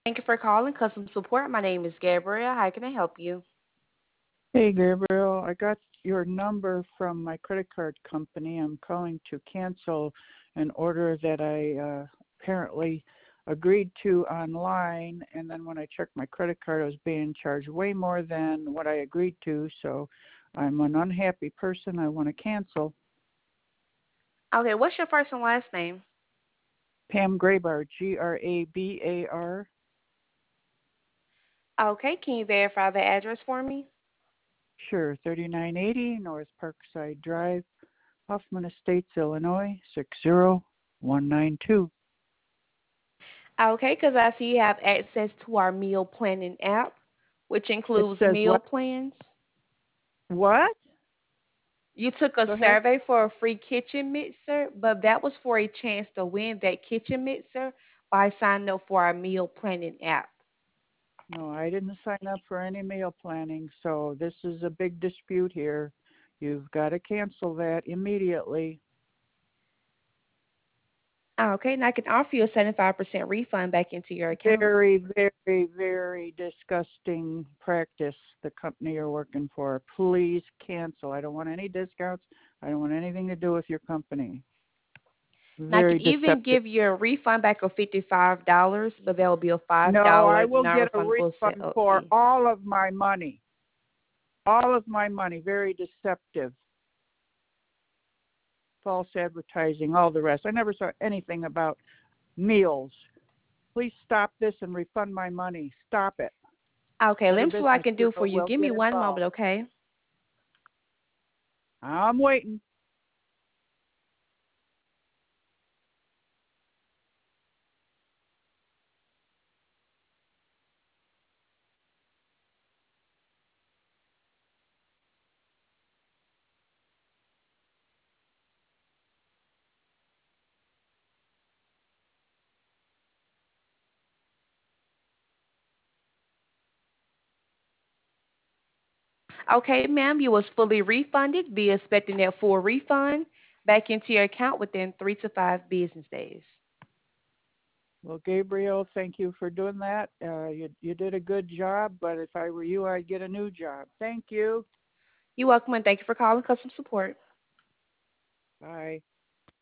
Thank you for calling Custom Support. My name is Gabrielle. How can I help you? Hey, Gabriel, I got your number from my credit card company. I'm calling to cancel an order that I apparently agreed to online, and then when I checked my credit card, I was being charged way more than what I agreed to, so I'm an unhappy person. I want to cancel. Okay, what's your first and last name? Pam Grabar, Grabar. Okay, can you verify the address for me? Sure, 3980 North Parkside Drive, Hoffman Estates, Illinois, 60192. Okay, because I see you have access to our meal planning app, which It includes says meal what? plans. What? You took a Go ahead. survey for a free kitchen mixer, but that was for a chance to win that kitchen mixer by signing up for our meal planning app. No, I didn't sign up for any meal planning, so this is a big dispute here. You've got to cancel that immediately. Okay, and I can offer you a 75% refund back into your account. Very, very, very disgusting practice the company you're working for. Please cancel. I don't want any discounts. I don't want anything to do with your company. And I Very can even deceptive. give you a refund back of $55, but that will be a No, I $5 will get a non-refundable refund setup for fee. all of my money. All of my money. Very deceptive. False advertising, all the rest. I never saw anything about meals. Please stop this and refund my money. Stop it. Okay, let Better me see what I Business can do for Bureau you. will Give me get one involved. moment, okay? I'm waiting. Okay, ma'am, you was fully refunded. Be expecting that full refund back into your account within 3 to 5 business days. Well, Gabriel, thank you for doing that. You did a good job, but if I were you, I'd get a new job. Thank you. You're welcome, and thank you for calling customer support. Bye.